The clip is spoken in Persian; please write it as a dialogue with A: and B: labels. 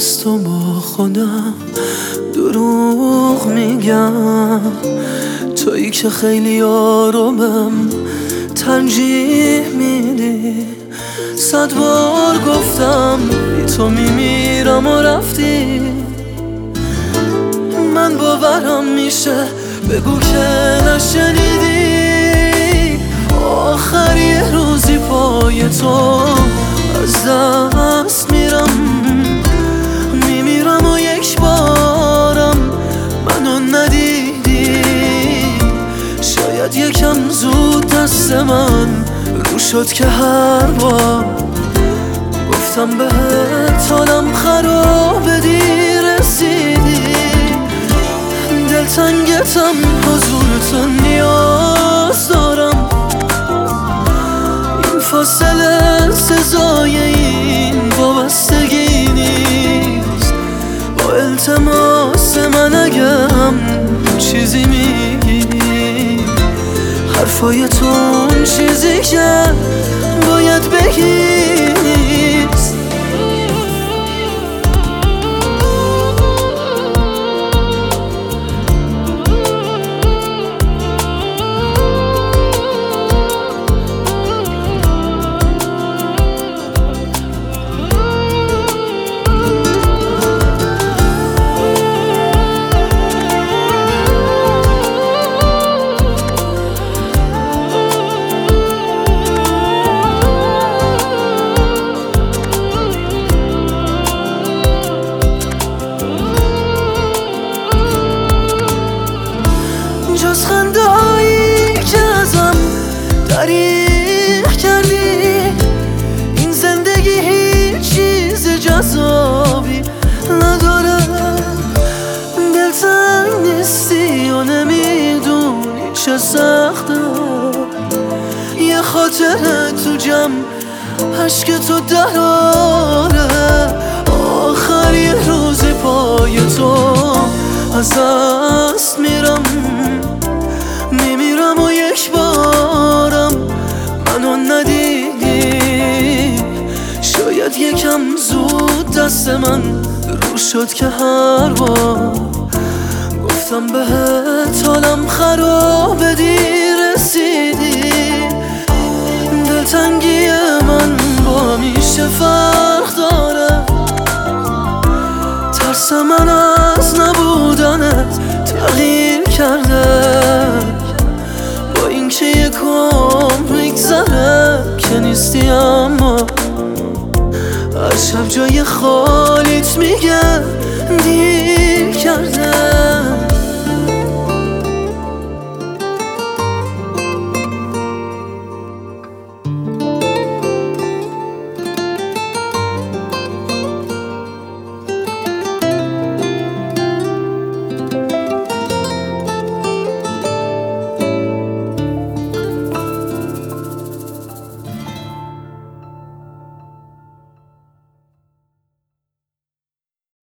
A: از تو با خودم دروغ میگم، تویی که خیلی آرومم ترجیح میدی. 100 بار گفتم بی تو میمیرم و رفتی، من باورم میشه بگو که نشنیدی. آخر یه روزی پای تو از دست میمیرم و یک بارم منو ندیدی. شاید یکم زود دست من رو شد که هر بار گفتم بهت حالم خرابه دیر رسیدی. دلتنگتم حضورتو نیاز دارم، این فاصله سزای این وابستگی نیست. با التماس من اگم چیزی میگی، حرفای تو اون چیزی که باید بگی نیست. جز خندهایی که ازم دریغ کردی، این زندگی هیچ چیز جذابی نداره. دلتنگ نیستی و نمیدونی چه سخته، یه خاطره تو جمع عشق تو دراره. آخر یه روزی پای تو از دست میمیرم و یک بارم منو ندیدی. شاید یکم زود دست من رو شد که هر بار گفتم بهت حالم خرابه دیر رسیدی. دلتنگی من با همیشه فرق داره، ترس من از نبودنت تغییر کرده. با اینکه یک عمر میگذره که نیستی، اما هر شب جای خالیت میگه دیر کرده.